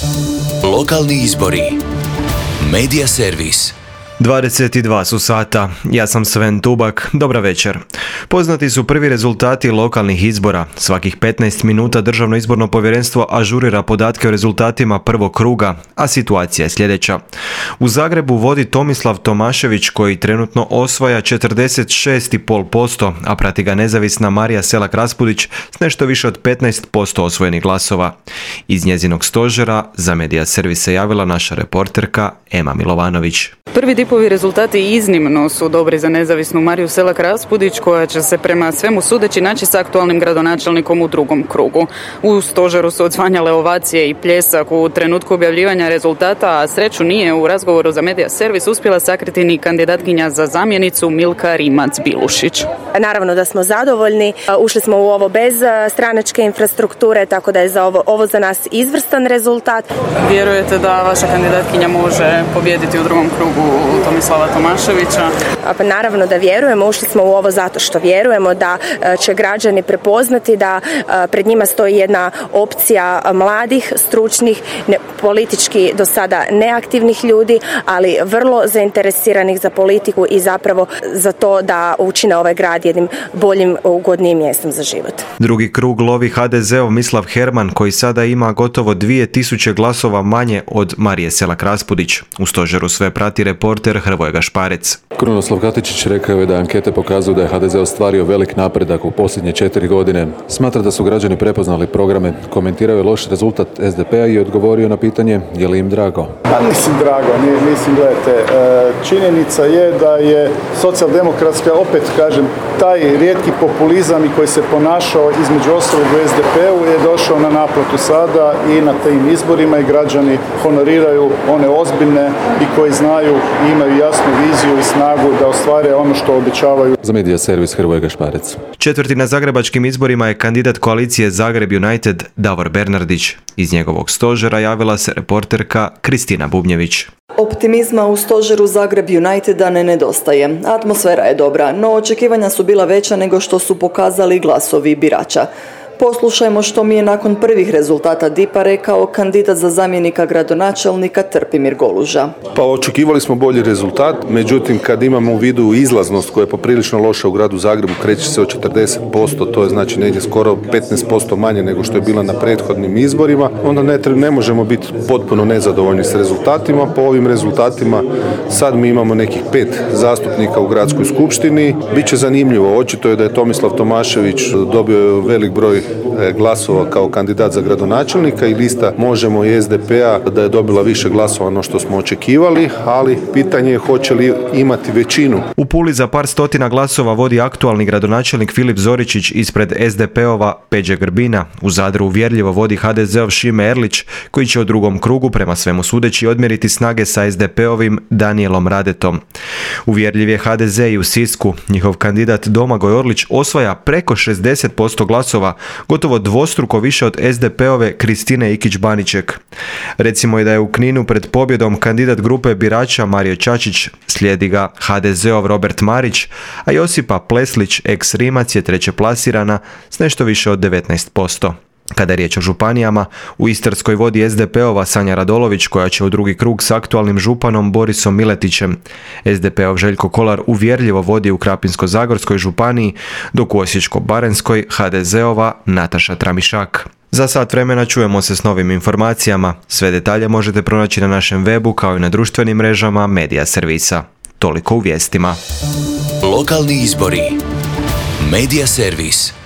Lokalni izbori. Medija servis. 22 su sata, ja sam Sven Tubak, dobra večer. Poznati su prvi rezultati lokalnih izbora. Svakih 15 minuta Državno izborno povjerenstvo ažurira podatke o rezultatima prvog kruga, a situacija je sljedeća. U Zagrebu vodi Tomislav Tomašević koji trenutno osvaja 46,5%, a prati ga nezavisna Marija Selak-Raspudić s nešto više od 15% osvojenih glasova. Iz njezinog stožera za Medija servis se javila naša reporterka Ema Milovanović. Prvi DIP-ovi rezultati iznimno su dobri za nezavisnu Mariju Selak-Raspudić koja će se prema svemu sudeći naći s aktualnim gradonačelnikom u drugom krugu. U stožeru su odzvanjale ovacije i pljesak u trenutku objavljivanja rezultata, a sreću nije u razgovoru za Medija servis uspjela sakriti ni kandidatkinja za zamjenicu Milka Rimac-Bilušić. Naravno da smo zadovoljni, ušli smo u ovo bez stranačke infrastrukture, tako da je ovo za nas izvrstan rezultat. Vjerujete da vaša kandidatkinja može pobijediti u drugom krugu Tomislava Tomaševića? Pa naravno da vjerujemo, ušli smo u ovo zato što vjerujemo da će građani prepoznati da pred njima stoji jedna opcija mladih, stručnih, politički do sada neaktivnih ljudi, ali vrlo zainteresiranih za politiku i zapravo za to da učine ovaj grad jednim boljim, ugodnijim mjestom za život. Drugi krug lovi HDZ-ov Mislav Herman koji sada ima gotovo 2000 glasova manje od Marije Selak-Raspudić. U stožeru sve prati reporter Hrvoje Gašparec. Krunoslav Katičić rekao je da ankete pokazuju da je HDZ ostvario velik napredak u posljednje 4 godine. Smatra da su građani prepoznali programe, komentirao je loš rezultat SDP-a i odgovorio na pitanje je li im drago. Pa mislim drago, gledajte, činjenica je da je socijaldemokratska, opet kažem, taj rijetki populizam i koji se ponašao između ostalog u SDP-u je došao na naplatu sada i na tim izborima i građani honoriraju one ozbiljne i koji znaju i imaju jasnu viziju i snagu da ostvare ono što obećavaju. Za Medija servis Hrvoje Gašparec. Četvrti na zagrebačkim izborima je kandidat koalicije Zagreb United Davor Bernardić. Iz njegovog stožera javila se reporterka Kristina Bubnjević. Optimizma u stožeru Zagreb Uniteda ne nedostaje. Atmosfera je dobra, no očekivanja su bila veća nego što su pokazali glasovi birača. Poslušajmo što mi je nakon prvih rezultata DIP-a rekao kandidat za zamjenika gradonačelnika Trpimir Goluža. Pa očekivali smo bolji rezultat, međutim kad imamo u vidu izlaznost koja je poprilično loša u gradu Zagrebu, kreće se od 40%, to je znači negdje skoro 15% manje nego što je bila na prethodnim izborima, onda ne možemo biti potpuno nezadovoljni s rezultatima. Po ovim rezultatima sad mi imamo nekih 5 zastupnika u gradskoj skupštini. Biće zanimljivo, očito je da je Tomislav Tomašević dobio velik broj glasova kao kandidat za gradonačelnika i lista Možemo i SDP-a da je dobila više glasova no što smo očekivali, ali pitanje je hoće li imati većinu. U Puli za par stotina glasova vodi aktualni gradonačelnik Filip Zoričić ispred SDP-ova Peđe Grbina. U Zadru uvjerljivo vodi HDZ-ov Šime Erlić koji će u drugom krugu prema svemu sudeći odmjeriti snage sa SDP-ovim Danijelom Radetom. Uvjerljiv je HDZ i u Sisku. Njihov kandidat Domagoj Orlić osvaja preko 60% glasova, gotovo dvostruko više od SDP-ove Kristine Ikić-Baniček. Recimo je da je u Kninu pred pobjedom kandidat grupe birača Mario Čačić, slijedi ga HDZ-ov Robert Marić, a Josipa Pleslić, ex-Rimac, je treće plasirana s nešto više od 19%. Kada je riječ o županijama, u Istarskoj vodi SDP-ova Sanja Radolović koja će u drugi krug s aktualnim županom Borisom Miletićem. SDP-ov Željko Kolar uvjerljivo vodi u Krapinsko-zagorskoj županiji, dok u Osječko-baranjskoj HDZ-ova Nataša Tramišak. Za sat vremena čujemo se s novim informacijama. Sve detalje možete pronaći na našem webu kao i na društvenim mrežama Medija servisa. Toliko u vijestima. Lokalni izbori. Medija servis.